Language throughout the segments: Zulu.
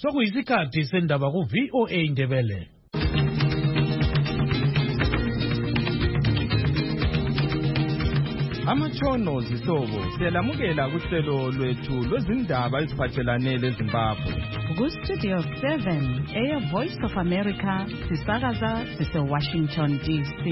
Sokuyisikhathi sendaba ku VOA Indebele. Amatshono zihlobo siyalamukela kuhlelo lwethu lwezindaba eziphathelane leZimbabwe. Ku-Studio 7 Air Voice of America sisakaza sise-Washington DC.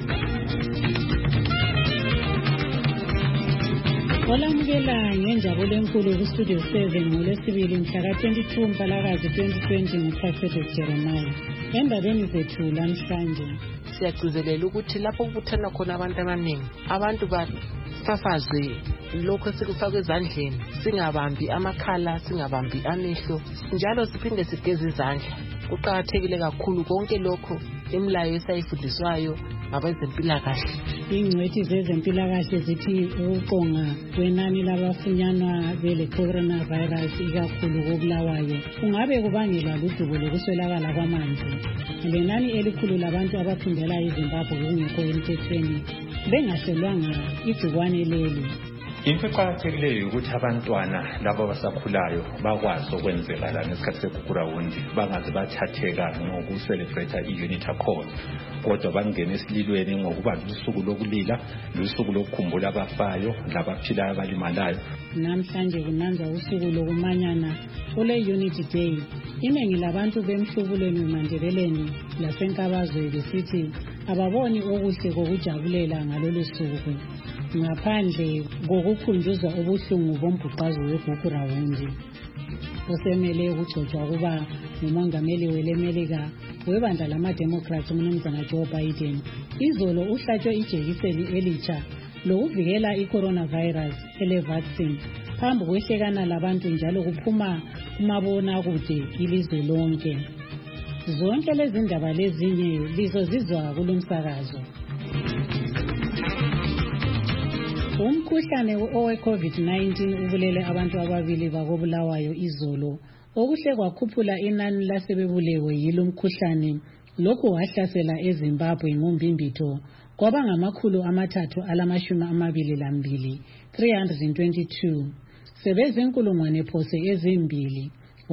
Olamukela ngenjabulo enkulu ku-Studio 7 ngolwesibili mhla ka-22 Mpalakazi 2020 nguProfessor Jeremiah. Endabeni zethu namhlanje siyagcizelela ukuthi lapho kubuthana khona abantu abaningi, abantu bafafaze lokho esikufaka ezandleni, singabambi amakhala, singabambi amehlo, njalo siphinde sigeze izandla. Kuqakathekile kakhulu konke lokho imilayo esayifundiswayo ngabezempilakahle. Ingcwethi zezempilakahle zithi ukuqonga kwenani labafunyanwa bele coronavirus ikakhulu koBulawayo kungabe kubangelwa ludubo lokuswelakala kwamanzi. Lenani elikhulu labantu abaphindela eZimbabwe kungekho emthethweni bengahlolwanga igcikwane leli. Into eqakathekileyo ukuthi abantwana labo abasakhulayo bakwazi okwenzekala ngesikhathi sekugrawundi, bangaze bathatheka ngokuselebrate i-unity accord, kodwa bangene esililweni ngokuba lusuku lokulila, lusuku lokukhumbula abafayo labaphilayo abalimalayo. Namhlanje kunanza usuku lokumanyana ole-Unity Day. Iningi labantu bemhlubulweni weMandebeleni lasenkabazwe besithi ababoni okuhle kokujabulela ngalolu suku ngaphandle kokukhunjuzwa ubuhlungu bombhuqazo weGugurawundi. Osemele ukugcotshwa kuba ngumongameli welemelika webandla lama-Democrats uMnumzana Joe Biden izolo uhlatshwe ijekiseni elitsha lokuvikela i-coronavirus ele-vaccine phambi kwehlekana labantu njalo kuphuma kumabonakude ilizwe lonke. Zonke lezi ndaba lezinye lizozizwa kulomsakazo. Umkhuhlane owe-COVID-19 ubulele abantu ababili bakoBulawayo izolo, okuhle kwakhuphula inani lasebebulewe yilo mkhuhlane. Lokhu wahlasela eZimbabwe ngombimbitho kwaba ngamakhulu amathathu alamashumi amabili lambili 322. Sebezinkulungwane phose ezimbili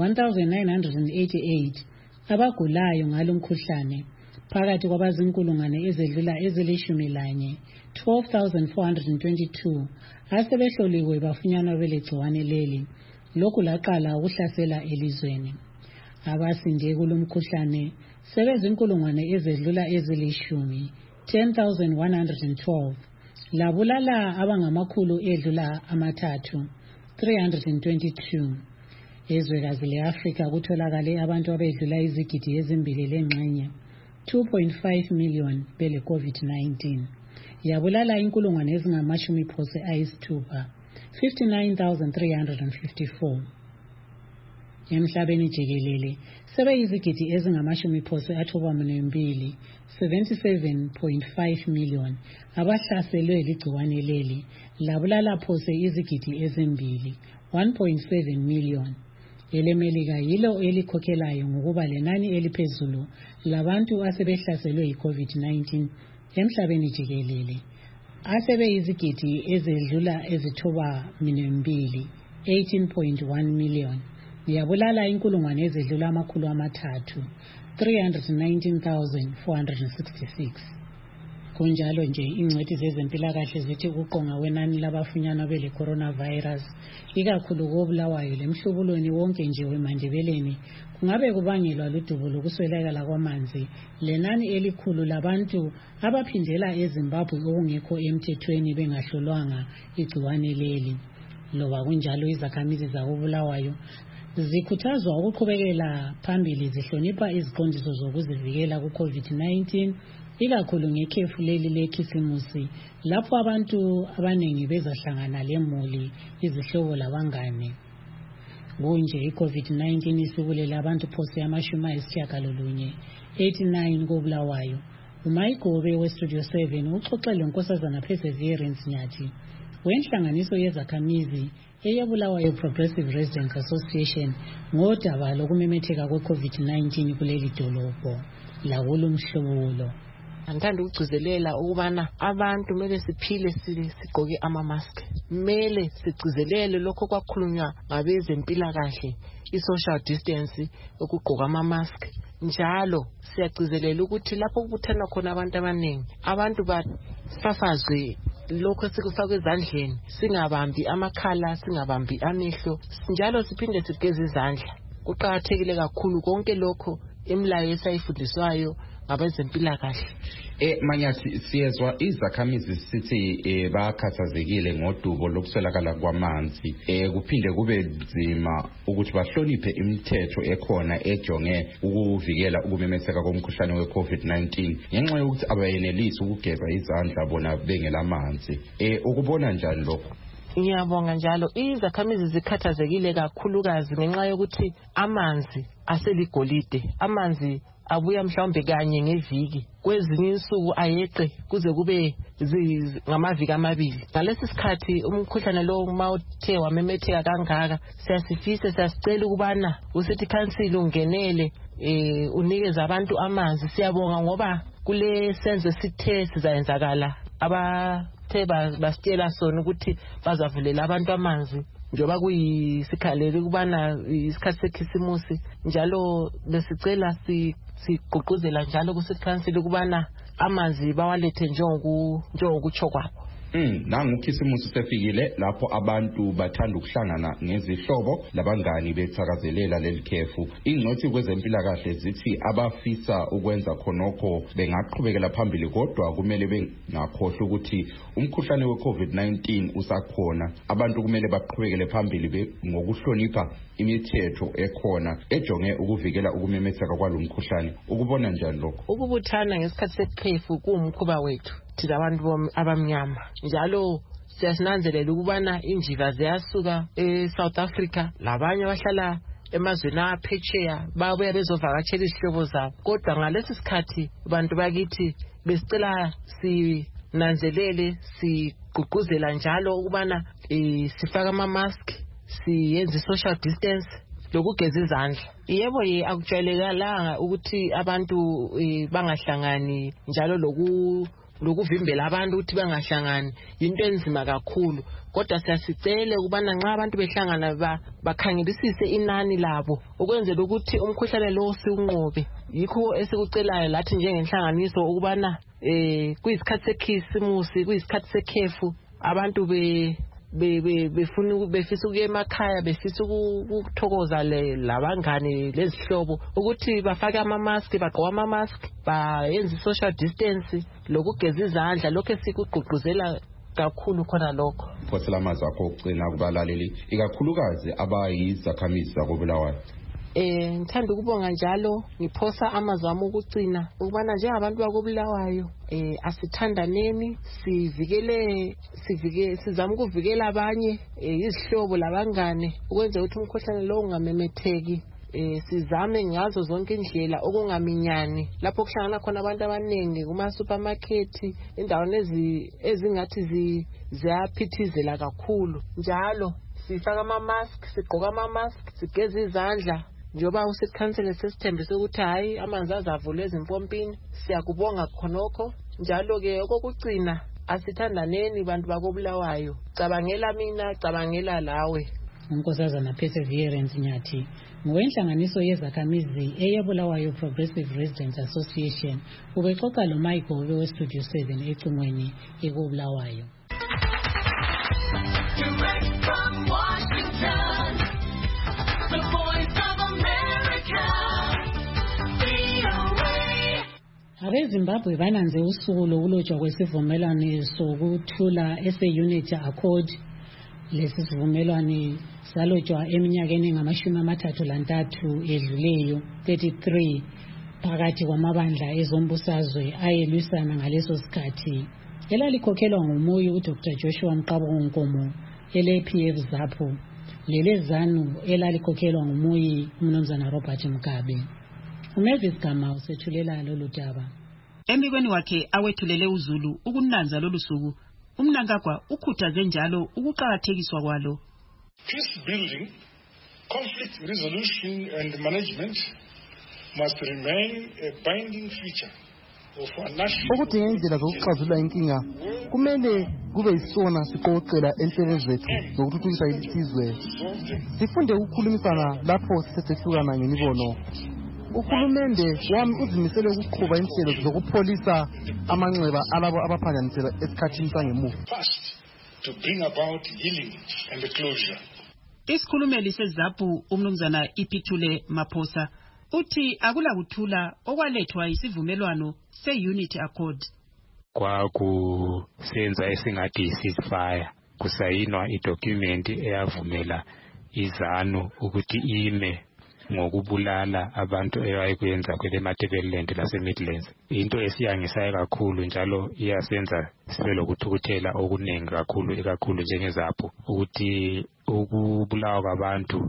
1988 abagulayo ngalo mkhuhlane. Phakathi kwabazinkulungwane ezedlula ezilishumi lanye 12,422 asebehloliwe bafunyanwa belegciwane leli. Lokhu laqala ukuhlasela elizweni. Abasinde kulomkhuhlane sebezinkulungwane ezedlula ezilishumi 10,112 labulala abangamakhulu edlula amathathu 322. Ezwekazi leAfrika kutholakale abantu abedlula izigidi ezimbili lengxenye 2.5 million bele COVID-19. Yabulala inkulungwane ezingamashumi phose ayisithupha 59,354. Emhlabeni jikelele sebeyizigidi ezingamashumi phose athoba-2 77.5 million abahlaselwe ligciwane leli labulala phose izigidi ezimbili 1.7 million. Elemelika yilo elikhokhelayo ngokuba lenani eliphezulu labantu asebehlaselwe yi-COVID-19 emhlabeni jikelele. Asebeyizigidi ezedlula ezithoba-2 18.1 million. Yabulala inkulungwane ezedlula amakhulu amathathu 319,466. Kunjalo nje ingcwethi zezempilakahle zithi ukuqonga kwenani labafunyanwa bele coronavirus ikakhulu koBulawayo lemhlubulweni wonke nje weMandebeleni kungabe kubangelwa ludubo lokuswelakala kwamanzi, lenani elikhulu labantu abaphindela eZimbabwe okungekho emthethweni bengahlolwanga igciwane leli. Loba kunjalo izakhamizi zakoBulawayo zikhuthazwa ukuqhubekela phambili zihlonipha iziqondiso zokuzivikela ku-COVID-19 ikakhulu ngekhefu leli lekhisimusi lapho abantu abaningi bezahlangana lemuli, izihlobo labangane. Kunje i-COVID-19 isibulele abantu phose amashumi ayisishiyagalolunye 89 koBulawayo. uMayigobe weStudio 7 uxoxele unkosazana Perseverance Nyathi wenhlanganiso yezakhamizi eyeBulawayo Progressive Residents Association ngodaba lokumemetheka kwe-COVID-19 kuleli dolobho lakulo mhlobulo. Ngithanda ukugcizelela ukubana abantu kumele siphile sigqoke ama-mask. Kumele sigcizelele lokho kwakhulunywa ngabezempilakahle, i-social distance, ukugqoka ama-mask. Njalo siyagcizelela ukuthi lapho kubuthana khona abantu abaningi, abantu bafafazwe lokho esikufaka ezandleni, singabambi amakhala, singabambi amehlo, njalo siphinde sigeze izandla. Kuqakathekile kakhulu konke lokho imilayo esayifundiswayo ngabezempilakahle. Manyathi siyezwa izakhamizi sithi bakhathazekile ngodubo lokuswelakala kwamanzi. Kuphinde kube nzima ukuthi bahloniphe imithetho ekhona ejonge ukuvikela ukumemetheka komkhuhlane we-COVID-19 ngenxa yokuthi abayenelisi ukugeza izandla bona bengelamanzi. Ukubona njani lokho? Ngiyabonga njalo. Izakhamizi zikhathazekile kakhulukazi ngenxa yokuthi amanzi aseligolide. Amanzi abuya mhlawumbe kanye ngeviki, kwezinye insuku ayeqe kuze kube ngamaviki amabili. Ngalesi sikhathi umkhuhlane lo mawuthe wamemetheka kangaka, siyasicela ukubana usithi council ungenele unikeze abantu amanzi. Siyabonga ngoba kule senzo sithe sizayenzakala abathe basitshela sona ukuthi bazavulela abantu amanzi njoba kuyisikhalela ukubana isikhathi sekhisimusi. Njalo besicela sigqugquzela njalo kusithi council ukubana amanzi bawalethe njengokutsho kwabo. Nangu ukhisimusi sefikile lapho abantu bathanda ukuhlangana ngezihlobo labangani bethakazelela leli khefu. Ingcwethi kwezempilakahle zithi abafisa ukwenza khonokho bengaqhubekela phambili, kodwa kumele bengakhohlwa ukuthi umkhuhlane we-COVID-19 usakhona. Abantu kumele baqhubekele phambili ngokuhlonipha imithetho ekhona ejonge ukuvikela ukumemetheka kwalo mkhuhlane. Ukubona njani lokho? Ukubuthana ngesikhathi sekhefu kuwumkhuba wethu thina abantu abamnyama. Njalo siyasinanzelela ukubana injiva ziyasuka eSouth Africa, labanye abahlala emazweni aphetsheya babuya bezovakatshela izihlobo zabo. Kodwa ngalesi sikhathi abantu bakithi besicela sinanzelele, sigqugquzela njalo ukubana sifaka ama-mask, siyenze social distance lokugeza izandla. Yebo akujwayelekalanga ukuthi abantu bangahlangani, njalo lokuvimbela abantu ukuthi bangahlangani into enzima kakhulu. Kodwa siyasicela ukubana nxa abantu behlangana bakhangelisise inani labo ukwenzela ukuthi umkhuhlane lo siunqobe. Yikho esikucelayo lathi njengenhlanganiso ukubana kuyisikhathi sekhisimusi, kuyisikhathi sekhefu, abantu befisa ukuya emakhaya, befisa ukuthokoza labangane lezihlobo, ukuthi bafake ama-mask, bagqoke ama-mask, bayenze social distance lokugeza izandla. Lokho esikugqugquzela kakhulu khona lokho. Phosela amazakho okugcina kubalaleli ikakhulukazi abayizakhamizi zakoBulawayo. Ngithanda ukubonga njalo ngiphosa amazwi okugcina ukubana njengabantu bakoBulawayo asithandaneni, sizame ukuvikela abanye izihlobo labangane ukwenza ukuthi umkhuhlane lo ungamemetheki. Sizame ngazo zonke indlela okungaminyani lapho kuhlangana khona abantu abaningi kuma-supermarket, indaweni ezingathi ziyaphithizela kakhulu. Njalo sifaka ama-mask, sigqoka ama-mask, sigeze izandla njoba usikhansele sesithembise ukuthi hayi amanzi azavulwa ezimpompini. Siyakubonga khonokho. Njalo-ke okokugcina asithandaneni bantu bakoBulawayo. Cabangela mina, cabangela lawe. Unkosazana Perseverance Nyathi ngokwenhlanganiso yezakhamizi eyeBulawayo Progressive Residents Association ubexoxa lo Michael weStudio 7 ecingweni ekoBulawayo. AbeZimbabwe bananze usuku lokulotshwa kwesivumelwano sokuthula ese-Unity Accord. Lesi sivumelwano salotshwa eminyakeni engama-33 edluleyo, 33, phakathi kwamabandla ezombusazwe ayelwisana ngaleso sikhathi. Elalikhokhelwa ngumuyi uDr. Joshua Mqabongo Nkomo ele-PF ZAPU, lelezanu elalikhokhelwa ngumuyi umnumzana Robert Mugabe. Umavis Gama usethulela lolu daba. Embikweni wakhe awethulele uZulu ukunanza lolu suku, uMnangagwa ukhuthaze njalo ukuqakathekiswa kwalo. Peace building, conflict resolution and management must remain a binding feature Ukudinga indlela zokuxazulula inkinga kumele kube yisona siqoqela empeleni zethu zokuthuthukisa isizwe. Sifunde ukukhulumisana lapho sisehlukana ngemibono. Uhulumende wami uzimisele ukuqhuba inhlelo zokupholisa amanxeba alabo abaphanjanisela esikhathini sangemuva. To bring about healing and the closure. Isikhulumeli seZAPU umnumzana Iphithule Maphosa uthi akula kuthula okwalethwa isivumelwano se-Unity Accord. Kwakusenza esingathi ceasefire, kusayinwa idocument eyavumela iZANU ukuthi ime ngokubulala abantu eyayikwenza kwele Matabeleland lase-Midlands. Into esiyangisayo kakhulu njalo iyasenza sibe lokuthukuthela okuningi kakhulu njengeZAPU ukuthi ukubulawa kwabantu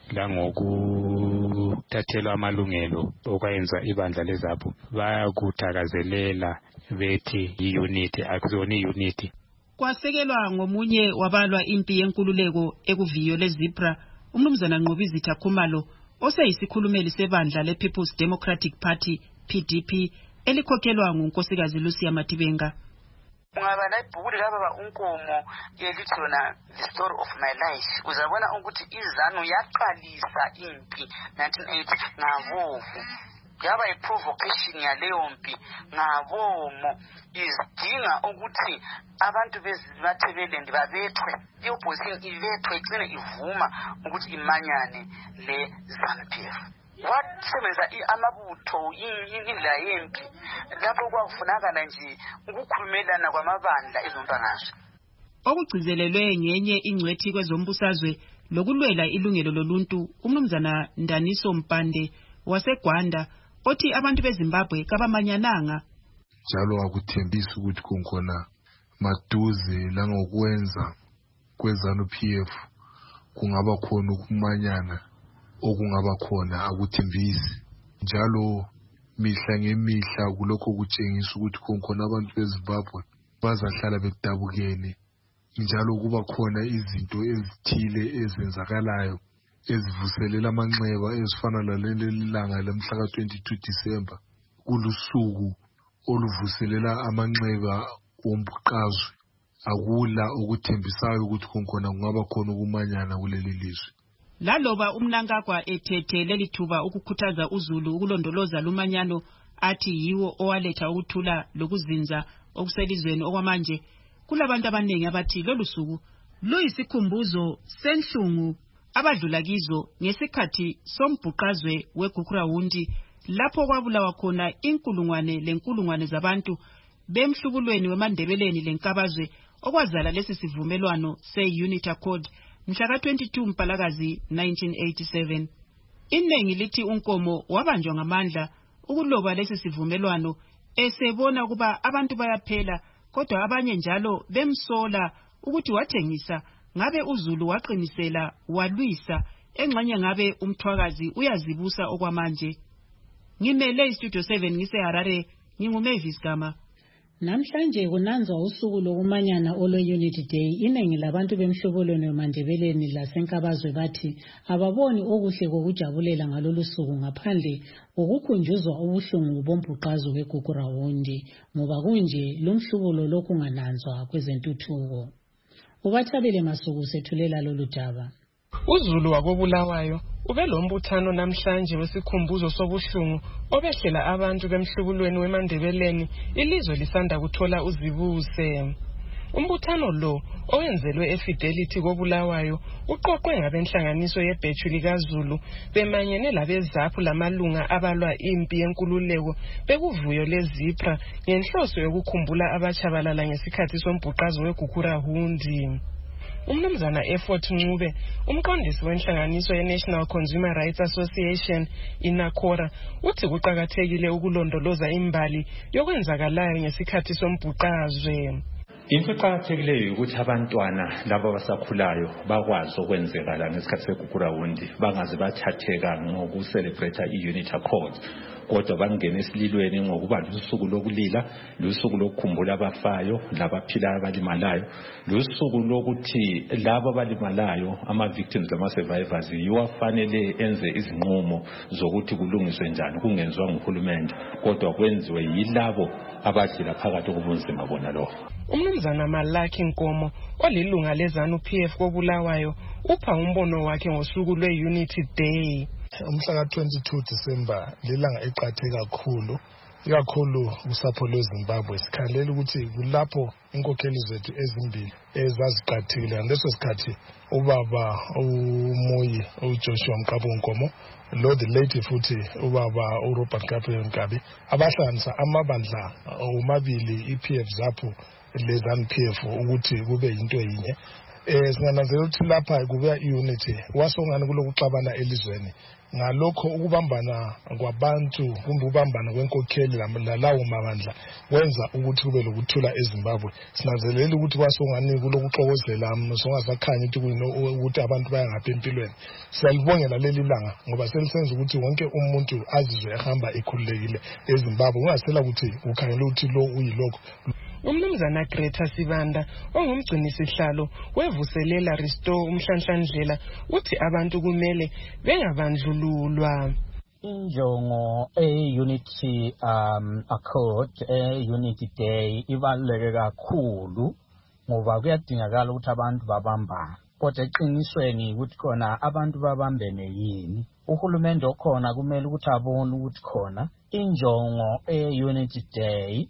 langokuthathelwa amalungelo okwenza ibandla leZAPU bayakuthakazelela bethi i-unity akuzona i-unity. Kwasekelwa ngomunye wabalwa impi yenkululeko ekuviyo leZipra umnumzana Nqobizitha Khumalo oseyisikhulumeli sebandla le-People's Democratic Party PDP elikhokhelwa ngunkosikazi Lucia Matibenga. Ungabala ibhuku likababa uNkomo elithi yona The Story of My Life uzabona ukuthi iZANU yaqalisa impi 1980 ngabovu. Yaba i-provocation yaleyo mpi ngabomo izidinga ukuthi abantu beZimatabeleland babethwe, i-opposition ilethwe igcine ivuma ukuthi imanyane le-ZANU-PF. Wasebenza amabutho indlela yempi lapho kwakufunakala nje ukukhulumelana kwamabandla ezombangazwe. Okugcizelelwe ngenye ingcwethi kwezombusazwe lokulwela ilungelo loluntu umnumzana Ndaniso Mpande waseGwanda othi abantu beZimbabwe kabamanyananga. Njalo akuthembisa ukuthi kunkhona maduze langokwenza kweZANU-PF kungaba khona ukumanyana okungaba khona akuthembisi. Njalo mihla ngemihla kulokho kutshengisa ukuthi kunkhona abantu beZimbabwe bazahlala bedabukene. Njalo kuba khona izinto ezithile ezenzakalayo ezivuselela amanxeba ezifana laleli langa lamhla ka-22 December kulusuku oluvuselela amanxeba ombuqazwe. Akula okuthembisayo ukuthi kunkhona kungaba khona ukumanyana kuleli lizwe. Laloba umnankagwa ethethe lelithuba ukukhuthaza uZulu ukulondoloza lumanyano athi yiwo owaletha ukuthula lokuzinza okuselizweni okwamanje, kulabantu abaningi abathi lolu suku luyisikhumbuzo senhlungu abadlula kizo ngesikhathi sombhuqazwe weGukurawundi lapho kwabulawa khona inkulungwane zabantu bemhlubulweni weMandebeleni lenkabazwe okwazala lesi sivumelwano se-Unity Accord mhla ka-22 Mpalakazi 1987. Inengi lithi uNkomo wabanjwa ngamandla ukuloba lesi sivumelwano esebona kuba abantu bayaphela, kodwa abanye njalo bemsola ukuthi wathengisa ngabe uZulu waqinisela walwisa engxenye ngabe umthwakazi uyazibusa okwamanje. Ngimele iStudio 7 ngiseHarare, nginguMavis Gama. Namhlanje kunanzwa usuku lokumanyana olwe-Unity Day. Inengi labantu bemhlobelweni weMandebeleni lasenkabazwe bathi ababoni okuhle kokujabulela ngalolu suku ngaphandle kokukhunjuzwa ubuhlungu bombhuqazwe weGukurawundi, ngoba kunje lumhlubulo lokungananzwa kwezentuthuko. Ubathabele Masuku sethulela lolu daba. uZulu wakobulawayo ube lombuthano namhlanje wesikhumbuzo sobuhlungu obehlela abantu bemhlubulweni weMandebeleni ilizwe lisanda kuthola uzibuse. Umbuthano lo owenzelwe eFidelity kobulawayo uqoqwe ngabenhlanganiso yebhethu likaZulu bemanyene labeZAPU lamalunga abalwa impi yenkululeko bekuvuyo leZipra ngenhloso yokukhumbula abachabalala ngesikhathi sombhuqazwe weGukurawundi. Umnumzana Effort Ncube, umqondisi wenhlanganiso ye-National Consumer Rights Association inakora, uthi kuqakathekile ukulondoloza imbali yokwenzakalayo ngesikhathi sombhuqazwe. Into eqakathekileyo ukuthi abantwana labo abasakhulayo bakwazi okwenzekala ngesikhathi segugurawundi bangaze bathatheka ngokucelebrate i-Unity Accord, kodwa bangene esililweni ngokuba lusuku lokulila, lusuku lokukhumbula abafayo labaphilayo abalimalayo, lusuku lokuthi labo abalimalayo ama-victims lama-survivors yiwo afanele enze izinqumo zokuthi kulungiswe njani, kungenziwa nguhulumende kodwa kwenziwe yilabo abadlula phakathi kobunzima bona lo. Umnumzana Malaki Nkomo olilunga leZANU-PF koBulawayo upha umbono wakhe ngosuku lwe-Unity Day. Umhla ka-22 December lilanga eqathe kakhulu, ikakhulu usapho lweZimbabwe. Sikhalela ukuthi kulapho inkokheli zethu ezimbili ezaziqathile ngaleso sikhathi ubaba uMoyi uJoshua Mqabo Nkomo lo the late futhi ubaba uRobert Gabriel Nkabi abahlanganisa amabandla omabili iPF zapho leZANU-PF ukuthi kube into yinye. Singananzelela ukuthi lapha kubuya i-unity wasongana kulokuxabana elizweni ngalokho ukubambana kwabantu kumbe ukubambana kwenkokheli lalawo mabandla kwenza ukuthi kube lokuthula eZimbabwe. Sinanzelela ukuthi wasongani kulokuxokozela songasakhanya ukuthi abantu bayangaphi empilweni. Siyalibongela leli langa ngoba selisenza ukuthi wonke umuntu azizwe ehamba ekhululekile eZimbabwe, ungasela ukuthi ukhangela ukuthi lo uyilokho. Umnumzana Greta Sibanda ongumgcinisihlalo wevuselela Restore umhlanhlandlela uthi abantu kumele bengabandlululwa. Injongo Unity Accord Unity Day ibaluleke kakhulu ngoba kuyadingakala ukuthi abantu babambane, kodwa eqinisweni ukuthi khona abantu babambene yini. Uhulumende okhona kumele ukuthi abone ukuthi khona injongo Unity Day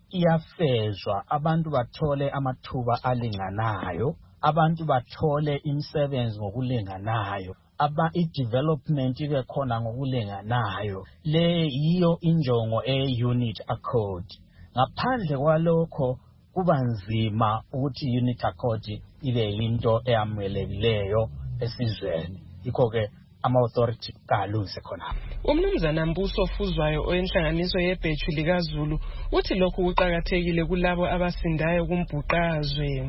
iyafezwa, abantu bathole amathuba alinganayo, abantu bathole imisebenzi ngokulinganayo, i-development ibe khona ngokulinganayo. Le yiyo injongo Unity Accord. Ngaphandle kwalokho kuba nzima ukuthi Unity Accord ibe into eyamukelekileyo esizweni. Yikho-ke ama-authority kalunze khona. Umnumzana Mbuso Fuzwayo oyenhlanganiso yebhethu likaZulu uthi lokhu kuqakathekile kulabo abasindayo kumbhuqazwe.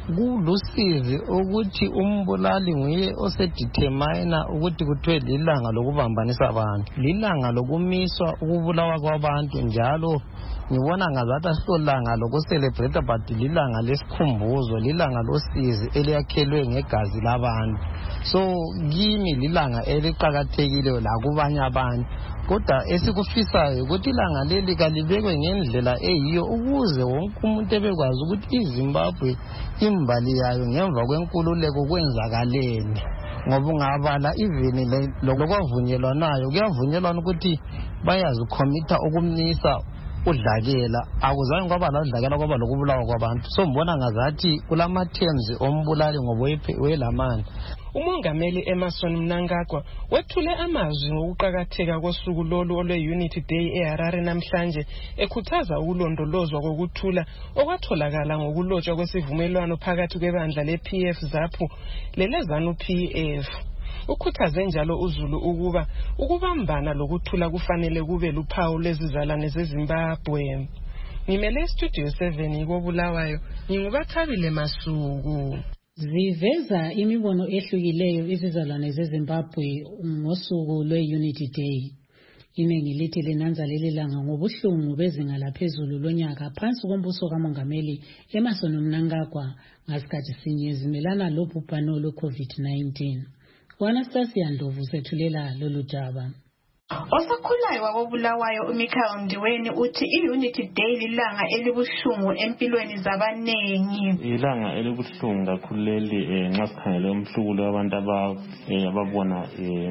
Kulusizi ukuthi umbulali nguye osedetermine ukuthi kuthiwe lilanga lokubambanisa abantu, lilanga lokumiswa ukubulawa kwabantu. Njalo ngibona ngazathi asilolanga lokucelebrate but lilanga lesikhumbuzo, lilanga losizi eliyakhelwe ngegazi labantu. So kimi lilanga eliqakathekile lakubanye abantu, kodwa esikufisayo ukuthi ilanga leli kalibekwe ngendlela eyiyo ukuze wonke umuntu ebekwazi ukuthi iZimbabwe imbali yayo ngemva kwenkululeko kwenzakaleni. Ngoba ungabala even lokwavunyelwanayo kuyavunyelwana ukuthi bayazi committa ukumnisa udlakela, akuzange kwaba ladlakela kwaba lokubulawa kwabantu. So mbona ngazathi kulama terms ombulali ngoba welamani. Umongameli Emerson Mnangagwa wethule amazwi ngokuqakatheka kosuku lolu olwe-Unity Day eHarare namhlanje, ekhuthaza ukulondolozwa kokuthula okwatholakala ngokulotshwa kwesivumelwano phakathi kwebandla le-PF ZAPU leleZANU-PF. Ukhuthaze njalo uZulu ukuba ukubambana lokuthula kufanele kube luphawu lwezizalwane zeZimbabwe. Ngimele Studio 7 koBulawayo, ngingubathabile Masuku. Ziveza imibono ehlukileyo izizalwane zeZimbabwe ngosuku lwe-Unity Day. Iningi lithi linanza leli langa ngobuhlungu bezinga laphezulu lonyaka phansi kombuso kamongameli Emerson Mnangagwa ngasikhathi sinye zimelana lobhubhane lwe-COVID-19. Anastasia Ndlovu sethulela lolu daba. Osakhulayo wakoBulawayo uMichael Ndiweni uthi i-Unity Day lilanga elibuhlungu empilweni zabanengi. Ilanga elibuhlungu kakhulu leli nxa sikhangele umhlubulo wabantu ababona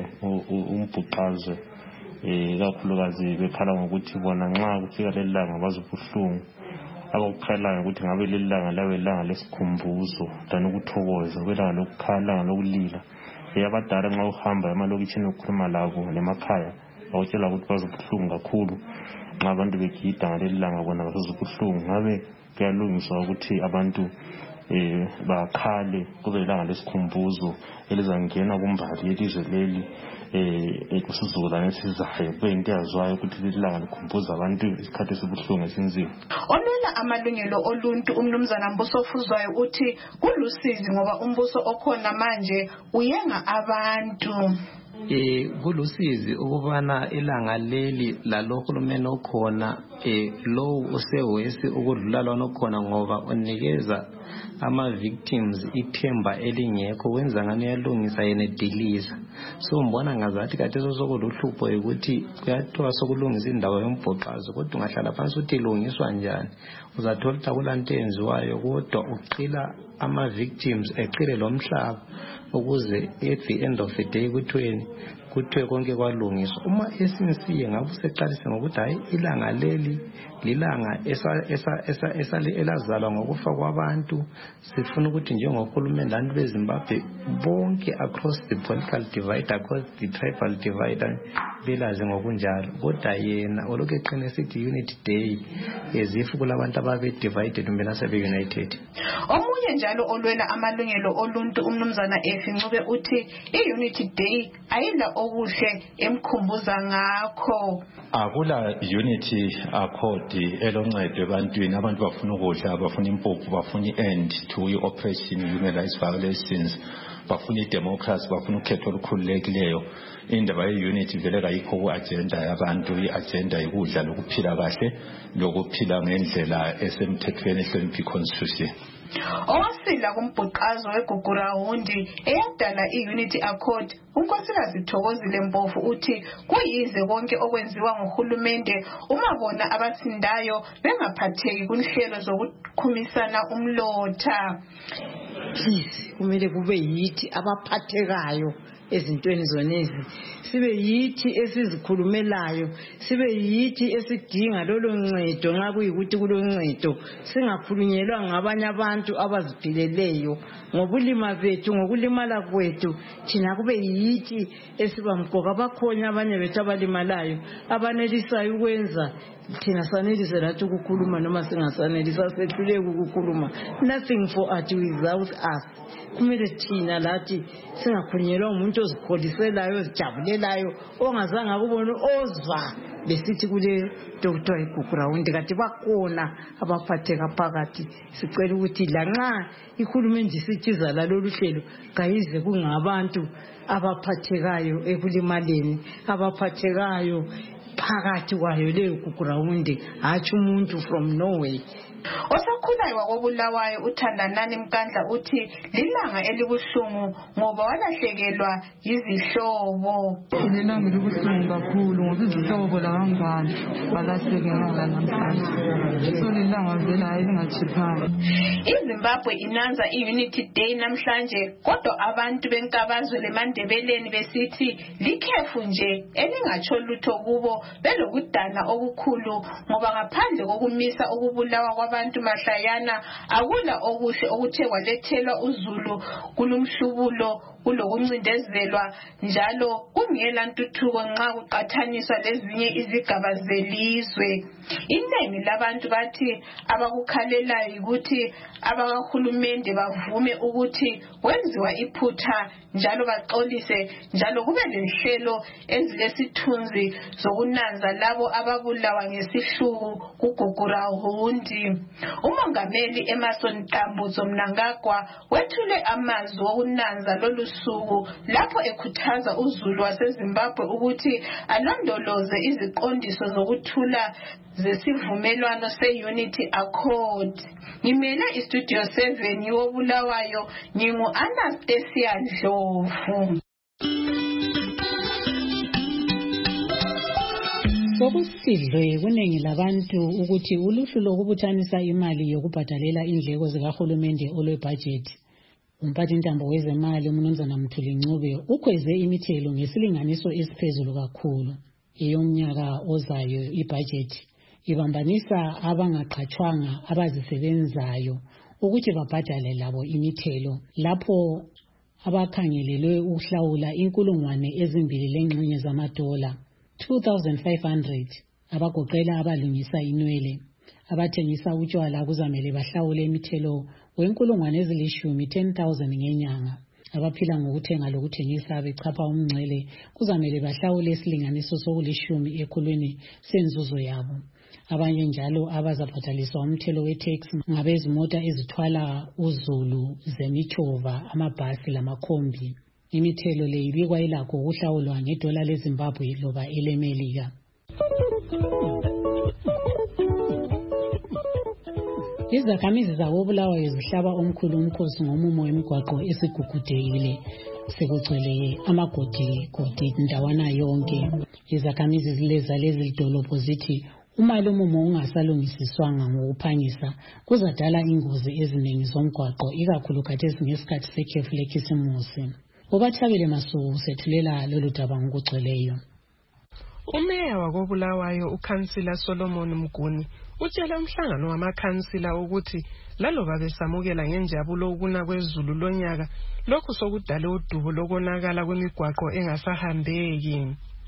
umbhuqazwe kakhulukazi bekhala ngokuthi bona nxa kufika leli langa bazobuhlungu. Abakukhalayo ukuthi ngabe leli langa labe ilanga lesikhumbuzo dani ukuthokoza kwelanga lokukhala lokulila. Abadala nxa uhamba emalokitshini ukukhuluma labo lemakhaya bawutshela ukuthi bazobuhlungu kakhulu nxa abantu begida ngaleli langa bona bazobuhlungu. Ngabe kuyalungiswa ukuthi abantu bakhale kube ilanga lesikhumbuzo elizangena kumbali yelizwe leli kusizukulwane esizayo kube into yazwayo ukuthi leli langa likhumbuza abantu isikhathi esibuhlungu esinzima. Olwela amalungelo oluntu umnumzana Mbuso Fuzwayo uthi kulusizi ngoba umbuso okhona manje uyenga abantu. Kulusizi ukubana ilanga leli lalohulumeni okhona lowu usewesi ukudlula lona okhona ngoba unikeza ama-victims ithemba elingekho wenza ngani uyalungisa yena ediliza. So mbona ngazathi kade sokuluhlupho ukuthi kuyathiwa sokulungisa indawo yombhoxazo kodwa ungahlala phansi uthi ilungiswa njani uzathola ukuthi akulanto eyenziwayo kodwa uqila ama-victims eqile lo mhlaba ukuze at the end of the day kuthiwe konke kwalungiswa. Uma esinsiye ngabe useqalise ngokuthi hayi ilanga leli lilanga elazalwa ngokufa kwabantu sifuna ukuthi njengohulumeni abantu beZimbabwe bonke across the political divide, across the tribal divide belazi ngokunjalo kodwa yena olokhu eqine sithi Unity Day ezifu kulabantu ababe divided kumbe nasebe united. Omunye njalo olwela amalungelo oluntu umnumzana Ncube uthi i-Unity Day ayila okuhle emkhumbuza ngakho. Akula Unity Accord eloncedo ebantwini, abantu bafuna ukudla, bafuna impuphu, bafuna i-end to i-oppression, human rights violations, bafuna i-democracy, bafuna ukhetho olukhululekileyo. Indaba ye-unity vele kayikho ku-agenda yabantu, i-agenda yikudla lokuphila kahle lokuphila ngendlela esemthethweni ehlonipha i-constitution. Owasila kumbhuqazo weGugurawundi eyadala i-Unity Accord uNkosikazi Thokozile Mpofu uthi kuyize konke okwenziwa nguhulumende uma bona abathindayo bengaphatheki kunhlelo zokukhumisana umlotha. Please kumele kube yithi abaphathekayo ezintweni zonezi, sibe yithi esizikhulumelayo, sibe yithi esidinga lolo ncedo nxa kuyikuthi kuloncedo, singakhulunyelwa ngabanye abantu abaziphileleyo ngobulima bethu, ngokulimala kwethu thina kube yithi esibamqoka. Bakhona abanye bethu abalimalayo abanelisayo ukwenza thina sanelise lathi ukukhuluma noma singasanelisa sehluleke ukukhuluma. Nothing for us without us. Kumele thina lathi singakhulunyelwa umuntu ozikholiselayo, ozijabulelayo, ongazange akubona ozwa besithi kule Dr. eGugurawundi kade bakhona abaphatheka phakathi. Sicela ukuthi lanxa ihulumende isithiza lalolu hlelo kayize kungabantu abaphathekayo ekulimaleni, abaphathekayo phakathi kwayo leyo Gugurawundi, hatshi umuntu from Norway. Osakhulayo wakobulawayo uThandanani Mkandla uthi lilanga elibuhlungu ngoba walahlekelwa yizihlobo. Lilanga elibuhlungu kakhulu ngoba izihlobo labangani balahlekela namhlanje. So lilanga vele elingachiphanga. iZimbabwe inanza i-Unity Day namhlanje kodwa abantu benkabazwe leMandebeleni besithi likhefu nje elingatsho lutho kubo belokudana okukhulu ngoba ngaphandle kokumisa ukubulawa kwabantu mahlayana akula okuhle okuthe kwalethelwa uZulu kulumhlubulo kulokuncindezelwa njalo kungela ntuthuko nxa kuqathaniswa lezinye izigaba zelizwe. Inengi labantu bathi abakukhalelayo ukuthi abakahulumende bavume ukuthi kwenziwa iphutha njalo baxolise njalo kube lenhlelo ezilesithunzi zokunanza labo ababulawa ngesihluku kuGugurawundi. Umongameli Emerson Tambuzo Mnangagwa wethule amazwi okunanza lolu suku lapho ekhuthaza uZulu waseZimbabwe ukuthi alondoloze iziqondiso zokuthula zesivumelwano se-Unity Accord. Ngimele iStudio 7 yobulawayo ngingu-Anastasia Ndlovu. Sokusidlwe kuningi labantu ukuthi uluhlu lokubuthanisa imali yokubhadalela indleko zikahulumende olwebhajethi. Umphathintambo wezemali uMnumzana Mthuli Ncube ukhweze imithelo ngesilinganiso esiphezulu kakhulu. Eyomnyaka ozayo ibhajethi ibambanisa abangaqhatshwanga abazisebenzayo ukuthi babhadale labo imithelo lapho abakhangelelwe ukuhlawula $2,000 $2,500 abagoqela abalungisa inwele, abathengisa utshwala kuzamele bahlawule imithelo 10,000 ngenyanga. Abaphila ngokuthenga lokuthengisa bechapha umngcele kuzamele bahlawule isilinganiso sokulishumi ekhulwini senzuzo yabo. Abanye njalo abazabhadaliswa umthelo we-tax ngabezimota ezithwala uzulu zemithova, amabhasi lamakhombi. Imithelo le ibikwa ilakho ukuhlawulwa ngedola leZimbabwe loba eleMelika. Izakhamizi zakoBulawayo zihlaba omkhulu umkhosi ngomumo wemigwaqo esigugudekile. Sekugcwele amagodi ndawana yonke. Izakhamizi zileza lezi dolobho zithi uma lo mumo ungasalungisiswanga ngokuphangisa kuzadala ingozi eziningi zomgwaqo, ikakhulu khathesi ngesikhathi sekhefu lekhisimusi. Ubathabile Masuku sethulela lolu daba ngokugcweleyo. Umeya wakoBulawayo uKhansila Solomon Mguni utshela umhlangano wamakhansila ukuthi laloba besamukela ngenjabulo ukuna kwezulu lonyaka, lokhu sokudala udubo lokonakala kwemigwaqo engasahambeki.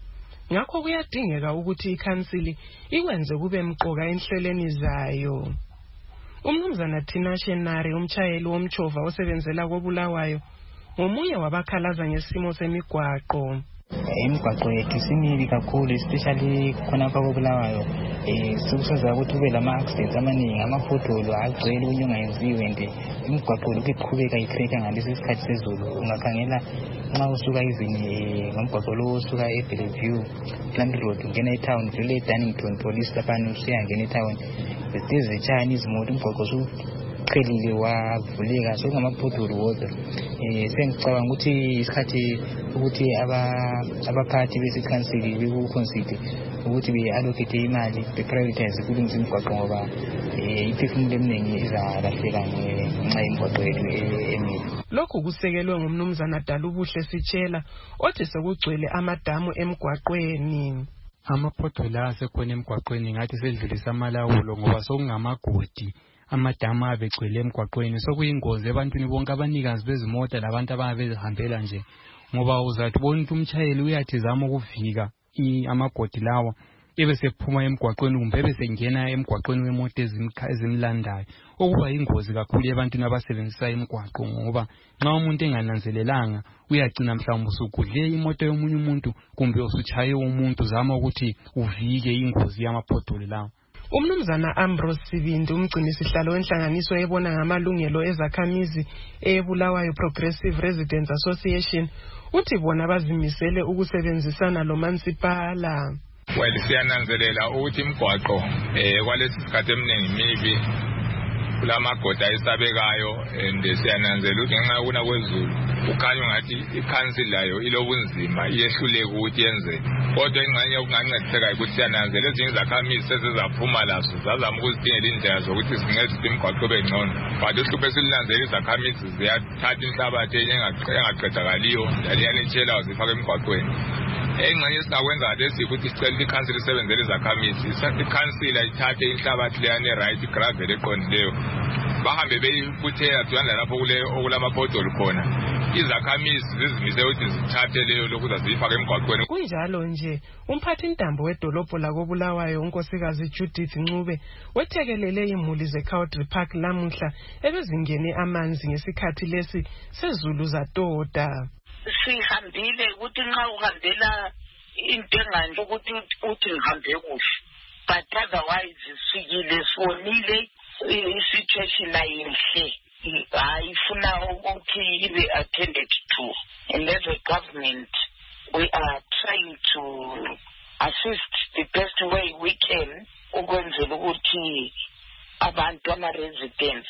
Ngakho kuyadingeka ukuthi ikhansili ikwenze kube mqoka enhlelweni zayo. Umnumzana Tina Shenari, umtshayeli womtshova osebenzela koBulawayo, ngomunye wabakhalaza ngesimo semigwaqo. Imigwaqo yethu simibi kakhulu, especially khonapha koBulawayo. Sikusoza ukuthi kube lama-accidents amaningi, amafotolo agcwele unyonga yenziwe nje. Imigwaqo lokhu iqhubeka ikreka ngalesi sikhathi sezulu. Ungakhangela nxa usuka izini ngomgwaqo lo usuka eBellevue, Plant Road, ungena etown, vele eDannington Police lapha usiyangena etown. Bezitshayana izimoto, umgwaqo usuqhelile wavuleka, sokungamafotolo wodwa. Sengicabanga ukuthi isikhathi ukuthi abaphathi besikhansili bekuconsider ukuthi be-allocate imali, be-prioritize kulungisa imigwaqo ngoba iphefumulo eminingi izalahleka ngenxa yemigwaqo yethu emibi. Lokhu kusekelwe ngumnumzana Dalubuhle Sitshela othi sekugcwele amadamu emgwaqweni. Amaphotola asekhona emgwaqweni ngathi sedlulisa amalawulo ngoba sokungamagodi. Amadamu abegcwele emgwaqweni sokuyingozi ebantwini bonke, abanikazi bezimota labantu ababezihambela nje, ngoba uzathi bona ukuthi umtshayeli uyathi zama ukuvika amagodi lawa ebesephuma emgwaqweni kumbe ebesengena emgwaqweni wemoto ezimlandayo, okuba yingozi kakhulu ebantwini abasebenzisa imigwaqo, ngoba nxa umuntu engananzelelanga uyagcina mhlawumbe usugudle imoto yomunye umuntu kumbe usutshaye umuntu zama ukuthi uvike ingozi yamaphotholo lawa. Umnumzana Ambrose Sibindi, umgcinisihlalo wenhlanganiso ebona ngamalungelo ezakhamizi eBulawayo Progressive Residents Association, uthi bona bazimisele ukusebenzisana lomansipala. Well, siyananzelela ukuthi imigwaqo kwalesi sikhathi eminingi mibi, kulamagodi ayesabekayo, and siyananzela ukuthi ngenxa yokuna kwezulu ukhanya ngathi ikhansili layo ilobunzima, iyehluleke ukuthi yenze. Kodwa ingxenye yokungancediseka ukuthi siyananzela ezinye izakhamizi sezizaphuma lazo zazama ukuzidingela indlela zokuthi zincedise imigwaqo ibe ngcono. But uhlupho esilinanzela izakhamizi ziyathatha inhlabathi engaqedakaliyo yalenitshelayo zifake emgwaqweni. Engxenye esingakwenza khathesi ukuthi sicela ikhansili isebenzele izakhamizi, ikhansila ithathe inhlabathi leyane right gravel eqondileyo, bahambe beyibuthela duyana lapho okulamaphotholo khona. Izakhamizi zizimise ukuthi zithathe leyo lokuza ziyifake emgwaqweni. Kunjalo nje umphathintambo wedolobho lakoBulawayo unkosikazi Judith Ncube wethekelele imuli zeCowdry Park lamuhla ebezingene amanzi ngesikhathi lesi sezulu zatota. Sihambile ukuthi nxa uhambela into enganje ukuthi ngihambe kuhle, but otherwise sifikile sonile i-situation ayinhle, ayifuna ukuthi ibe attended to, and as a government we are trying to assist the best way we can ukwenzela ukuthi abantu ama-residents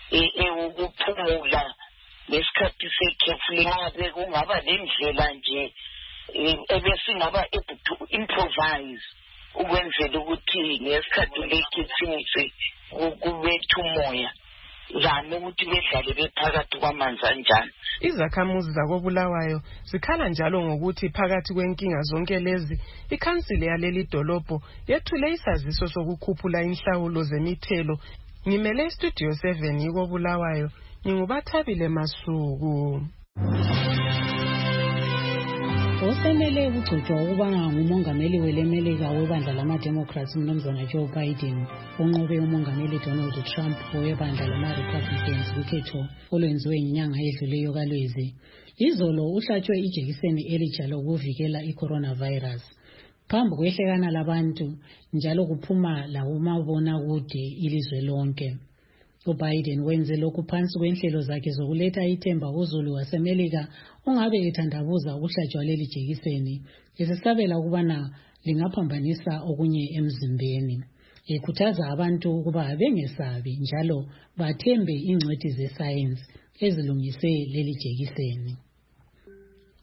ukuphumula ngesikhathi sekhefu lingabe kungaba nendlela nje ebesingaba able to improvise ukwenzela ukuthi ngesikhathi lekhisimusi kubetha umoya zame ukuthi bedlale bephakathi kwamanzi anjani. Izakhamuzi zakoBulawayo zikhala njalo ngokuthi phakathi kwenkinga zonke lezi ikhansili yaleli dolobho yethule isaziso sokukhuphula inhlawulo zemithelo. Ngimele Studio 7 yikoBulawayo, ngingubathabile Masuku. osemele ukugcotshwa ukuba ngumongameli welemelika webandla lama-Democrats umnumzana Joe Biden unqobe umongameli Donald Trump webandla lama-Republicans kukhetho olwenziwe ngenyanga edluleyo kaLwezi. Izolo uhlatshwe ijekiseni elitsha lokuvikela i-coronavirus. Phambi kwehlekana labantu njalo kuphuma lakumabonakude ilizwe lonke. uBiden wenze lokhu phansi kwenhlelo zakhe zokuletha ithemba kuzulu wasemelika ongabe ethandabuza ukuhlatshwa leli jekiseni esesabela ukubana lingaphambanisa okunye emzimbeni. Ekhuthaza abantu ukuba bengesabi njalo bathembe ingcwethi zesayensi ezilungise leli jekiseni.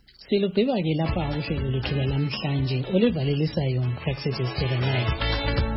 Silugqiba ke lapha uhlelo lethu namhlanje olivalelisayo Praxedes Teranayo.